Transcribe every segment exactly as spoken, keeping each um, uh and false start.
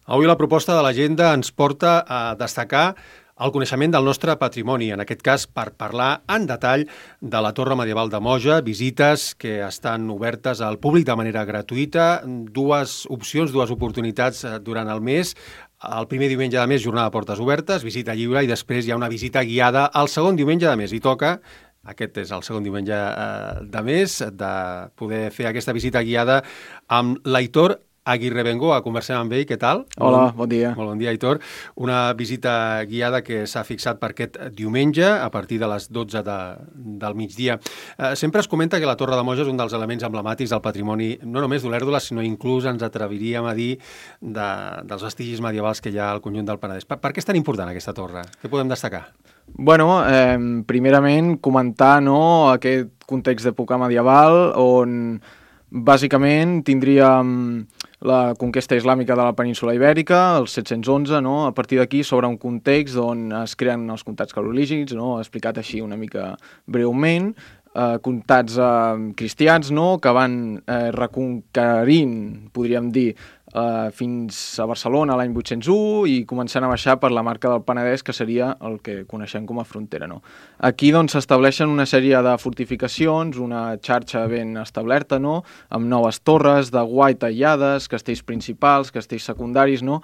Avui la proposta de l'agenda ens porta a destacar el coneixement del nostre patrimoni, en aquest cas per parlar en detall de la Torre Medieval de Moja, visites que estan obertes al públic de manera gratuïta, dues opcions, dues oportunitats durant el mes. El primer diumenge de mes, jornada de portes obertes, visita lliure, i després hi ha una visita guiada el segon diumenge de mes. I toca, aquest és el segon diumenge de mes, de poder fer aquesta visita guiada amb l'Aitor Aguirre Bengoa. Conversem amb ell, què tal? Hola, bon dia. Molt bon dia, Aitor. Una visita guiada que s'ha fixat per aquest diumenge a partir de les dotze de, del migdia. Eh, sempre es comenta que la Torre de Moja és un dels elements emblemàtics del patrimoni, no només d'Olèrdola, sinó inclús ens atreviríem a dir de, dels vestigis medievals que hi ha al conjunt del Penedès. Per, per què és tan important aquesta torre? Què podem destacar? Bueno, eh, primerament comentar no, aquest context d'època medieval on bàsicament tindríem la conquesta islàmica de la península Ibèrica, el set-cents onze, no? A partir d'aquí s'obre un context on es creen els comtats carolígics, no? Explicat així una mica breument, eh, comtats eh, cristians, no? Que van eh, reconquerint, podríem dir, eh, fins a Barcelona l'any vuit-cents u i començant a baixar per la marca del Penedès, que seria el que coneixem com a frontera, no? Aquí doncs s'estableixen una sèrie de fortificacions, una xarxa ben establerta, no? Amb noves torres de guaita aïllades, castells principals, castells secundaris, no?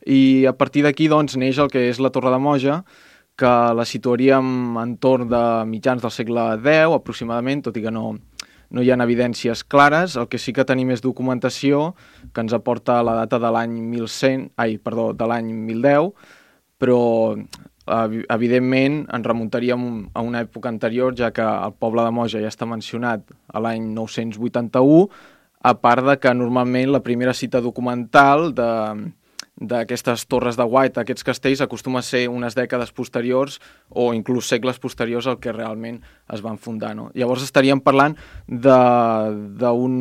I a partir d'aquí doncs neix el que és la Torre de Moja, que la situaríem entorn de mitjans del segle deu aproximadament, tot i que no no hi ha evidències clares. El que sí que tenim és documentació que ens aporta la data de l'any mil cent, ai, perdó, de l'any mil deu, però evidentment ens remuntaríem a una època anterior, ja que el poble de Moja ja està mencionat a l'any nou-cents vuitanta-u, a part de que normalment la primera cita documental de d'aquestes torres de guaita, aquests castells, acostuma a ser unes dècades posteriors o inclús segles posteriors al que realment es van fundar, no? Llavors estaríem parlant d'un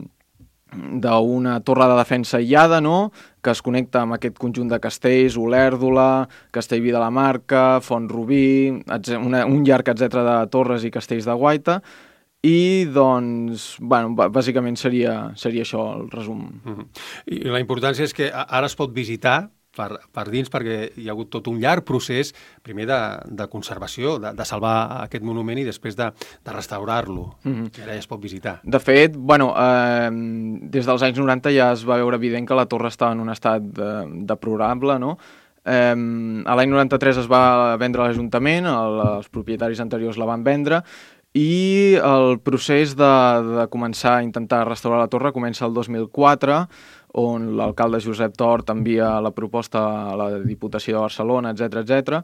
d'una torre de defensa aïllada, no? Que es connecta amb aquest conjunt de castells, Olèrdola, Castellví de la Marca, Font Rubí, una, un llarg etcètera de torres i castells de guaita. I, doncs, bueno, bàsicament seria, seria això el resum. Uh-huh. I la importància és que ara es pot visitar per, per dins, perquè hi ha hagut tot un llarg procés, primer de, de conservació, de, de salvar aquest monument i després de, de restaurar-lo. Uh-huh. I ara ja es pot visitar. De fet, bueno, eh, des dels anys noranta ja es va veure evident que la torre estava en un estat de, deplorable, no? Eh, a l'any noranta-tres es va vendre a l'Ajuntament, el, els propietaris anteriors la van vendre, i el procés de, de començar a intentar restaurar la torre comença el dos mil quatre, on l'alcalde Josep Tort envia la proposta a la Diputació de Barcelona, etcètera, etcètera.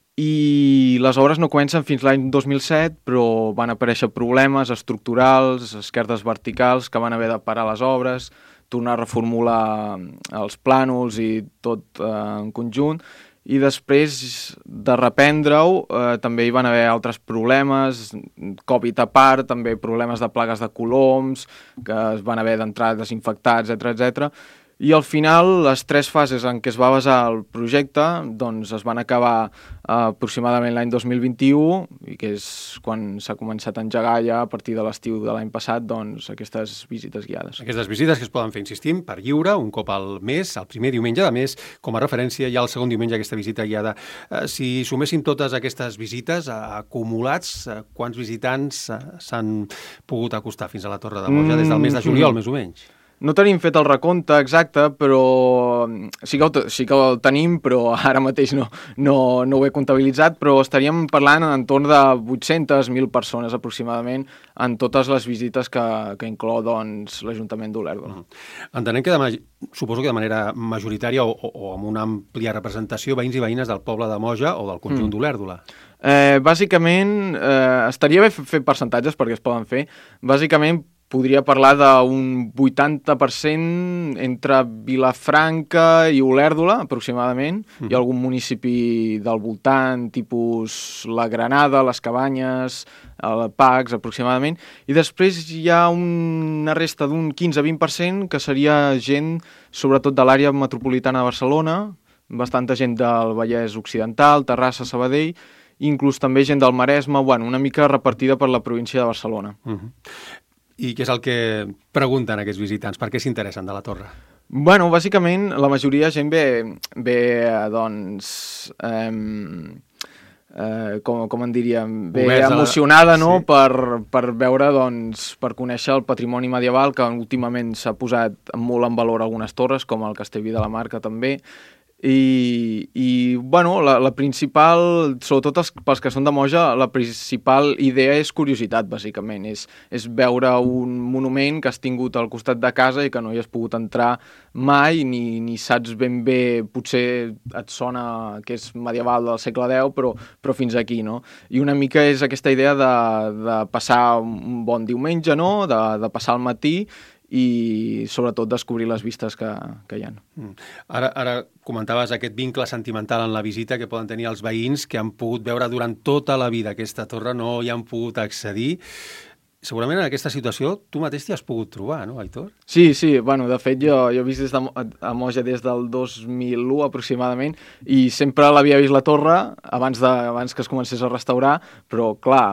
I les obres no comencen fins l'any dos mil set, però van aparèixer problemes estructurals, esquerdes verticals, que van haver de parar les obres, tornar a reformular els plànols i tot eh, en conjunt. I després de reprendre-ho eh, també hi van haver altres problemes, Covid a part, també problemes de plagues de coloms, que es van haver d'entrar desinfectats, etcètera, etcètera. I al final, les tres fases en què es va basar el projecte doncs, es van acabar eh, aproximadament l'any dos mil vint-i-u, i que és quan s'ha començat a engegar ja a partir de l'estiu de l'any passat doncs, aquestes visites guiades. Aquestes visites que es poden fer, insistim, per lliure, un cop al mes, el primer diumenge de mes, com a referència, hi ha el segon diumenge aquesta visita guiada. Eh, si suméssim totes aquestes visites eh, acumulats, eh, quants visitants eh, s'han pogut acostar fins a la Torre de Moja mm, des del mes de juliol, mm. més o menys? No tenim fet el recompte exacte, però sí que, ho, sí que el tenim, però ara mateix no, no, no ho he comptabilitzat, però estaríem parlant entorn de vuit-centes mil persones aproximadament en totes les visites que, que inclou doncs, l'Ajuntament d'Olèrdola. Mm. Entenem que de, suposo que de manera majoritària o, o, o amb una àmplia representació veïns i veïnes del poble de Moja o del conjunt mm. d'Olèrdola. Eh, bàsicament, eh, estaria bé fer percentatges perquè es poden fer. Bàsicament, podria parlar d'un vuitanta per cent entre Vilafranca i Olèrdola, aproximadament. Mm. Hi ha algun municipi del voltant, tipus la Granada, les Cabanyes, el Pacs, aproximadament. I després hi ha una resta d'un quinze a vint per cent que seria gent, sobretot de l'àrea metropolitana de Barcelona, bastanta gent del Vallès Occidental, Terrassa, Sabadell, inclús també gent del Maresme, bueno, una mica repartida per la província de Barcelona. Mm-hmm. I què és el que pregunten aquests visitants? Per què s'interessen de la torre? Bueno, bàsicament, la majoria de gent ve, ve doncs, eh, eh, com, com en diríem, ve Oberts a la- emocionada, no?, sí. per, per veure, doncs, per conèixer el patrimoni medieval, que últimament s'ha posat molt en valor algunes torres, com el Castellví de la Marca també, i, i bueno, la, la principal, sobretot els, pels que són de Moja, la principal idea és curiositat, bàsicament, és, és veure un monument que has tingut al costat de casa i que no hi has pogut entrar mai, ni, ni saps ben bé, potser et sona que és medieval del segle deu, però, però fins aquí, no? I una mica és aquesta idea de, de passar un bon diumenge, no?, de, de passar el matí i sobretot descobrir les vistes que, que hi ha. Mm. Ara, ara comentaves aquest vincle sentimental en la visita que poden tenir els veïns que han pogut veure durant tota la vida aquesta torre, no hi han pogut accedir. Segurament en aquesta situació tu mateix t'hi has pogut trobar, no, Aitor? Sí, sí, bueno, de fet jo, jo he vist des de, a Moja des del dos mil u aproximadament i sempre l'havia vist la torre abans, de, abans que es comencés a restaurar, però clar,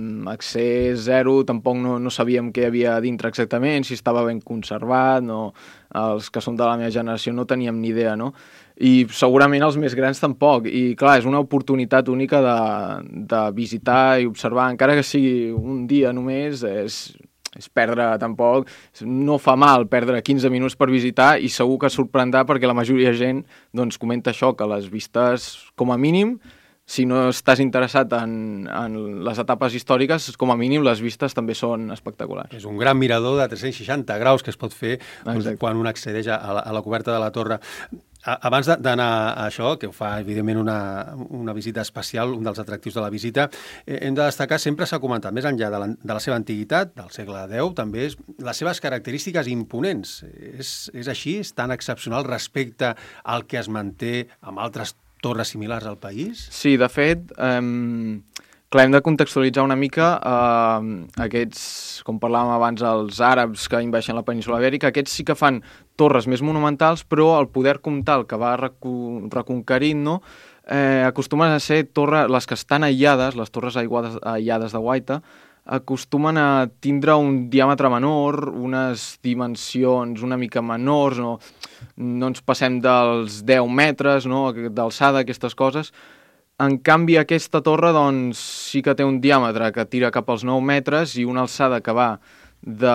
accés zero, tampoc no, no sabíem què hi havia dintre exactament, si estava ben conservat, no, els que som de la meva generació no teníem ni idea, no? I segurament els més grans tampoc, i clar, és una oportunitat única de, de visitar i observar, encara que sigui un dia només, és, és perdre tampoc, no fa mal perdre quinze minuts per visitar i segur que sorprendrà perquè la majoria de gent doncs, comenta això, que les vistes, com a mínim, si no estàs interessat en, en les etapes històriques, com a mínim les vistes també són espectaculars. És un gran mirador de tres-cents seixanta graus que es pot fer doncs, quan un accedeix a la, a la coberta de la torre. Abans d'anar a això, que ho fa evidentment una, una visita especial, un dels atractius de la visita, eh, hem de destacar, sempre s'ha comentat, més enllà de la, de la seva antiguitat, del segle deu, també és les seves característiques imponents. És, és així? És tan excepcional respecte al que es manté amb altres torres similars al país? Sí, de fet, eh, clar, hem de contextualitzar una mica eh, aquests, com parlàvem abans, els àrabs que inveixen la península Ibèrica, aquests sí que fan torres més monumentals, però el poder comtal que va recu reconquerint, no?, eh, acostumen a ser torres, les que estan aïllades, les torres aïllades, aïllades de Guaita, acostumen a tindre un diàmetre menor, unes dimensions una mica menors, no, no ens passem dels deu metres, no, d'alçada, aquestes coses. En canvi, aquesta torre doncs, sí que té un diàmetre que tira cap als nou metres i una alçada que va de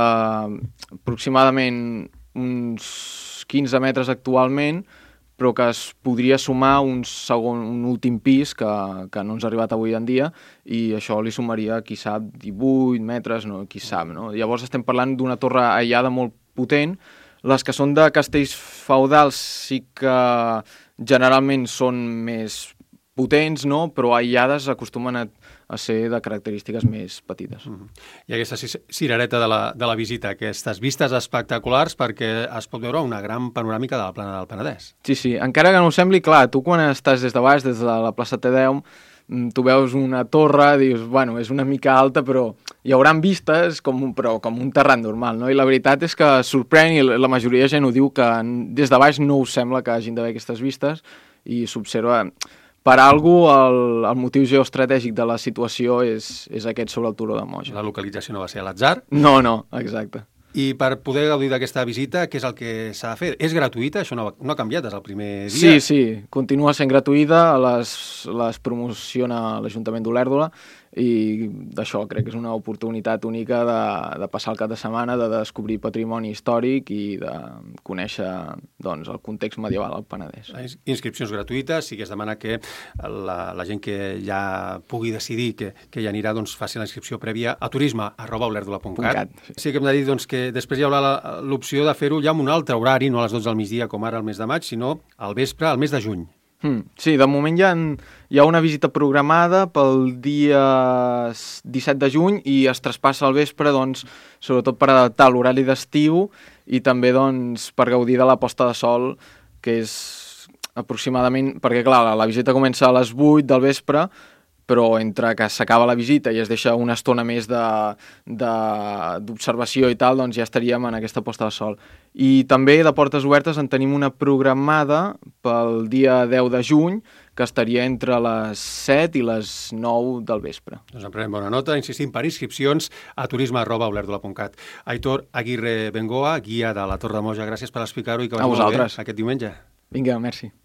aproximadament uns quinze metres actualment, però que es podria sumar un segon, un últim pis que, que no ens ha arribat avui en dia i això li sumaria, qui sap, divuit metres, no, qui sap, no? Llavors estem parlant d'una torre aïllada molt potent. Les que són de castells feudals sí que generalment són més potents, no? Però aïllades acostumen a, a ser de característiques més petites. Mm-hmm. I aquesta cirereta de la, de la visita, aquestes vistes espectaculars perquè es pot veure una gran panoràmica de la plana del Penedès. Sí, sí, encara que no ho sembli, clar, tu quan estàs des de baix, des de la plaça Tedeum, tu veus una torre, dius, bueno, és una mica alta, però hi hauran vistes com un, però com un terrat normal, no? I la veritat és que sorprèn, i la majoria de gent ho diu, que des de baix no us sembla que hagin d'haver aquestes vistes, i s'observa. Per algú, el, el motiu geoestratègic de la situació és, és aquest sobre el turó de Moja. La localització no va ser a l'atzar. No, no, exacte. I per poder gaudir d'aquesta visita, què és el que s'ha de fer? És gratuïta? Això no, no ha canviat des del primer dia? Sí, sí, continua sent gratuïta, les, les promociona l'Ajuntament d'Olèrdola i d'això crec que és una oportunitat única de, de passar el cap de setmana, de descobrir patrimoni històric i de conèixer doncs, el context medieval al Penedès. Inscripcions gratuïtes, sí que es demana que la, la gent que ja pugui decidir que, que hi anirà doncs, faci la inscripció prèvia a turisme arroba olèrdola punt cat. Sí. sí que hem de dir doncs, que després hi haurà l'opció de fer-ho ja en un altre horari, no a les dotze del migdia com ara al mes de maig, sinó al vespre, al mes de juny. Hmm. Sí, de moment hi ha, hi ha una visita programada pel dia disset de juny i es traspassa al vespre, doncs, sobretot per adaptar l'horari d'estiu i també doncs, per gaudir de la posta de sol, que és aproximadament... Perquè, clar, la, la visita comença a les vuit del vespre, però entre que s'acaba la visita i es deixa una estona més d'observació i tal, doncs ja estaríem en aquesta posta de sol. I també de portes obertes en tenim una programada pel dia deu de juny, que estaria entre les set i les nou del vespre. Doncs en prenem bona nota. Insistim, per inscripcions a turisme arroba olèrdola punt cat. Aitor Aguirre Bengoa, guia de la Torre de Moja, gràcies per explicar-ho i que vagi molt bé aquest diumenge. Vinga, merci.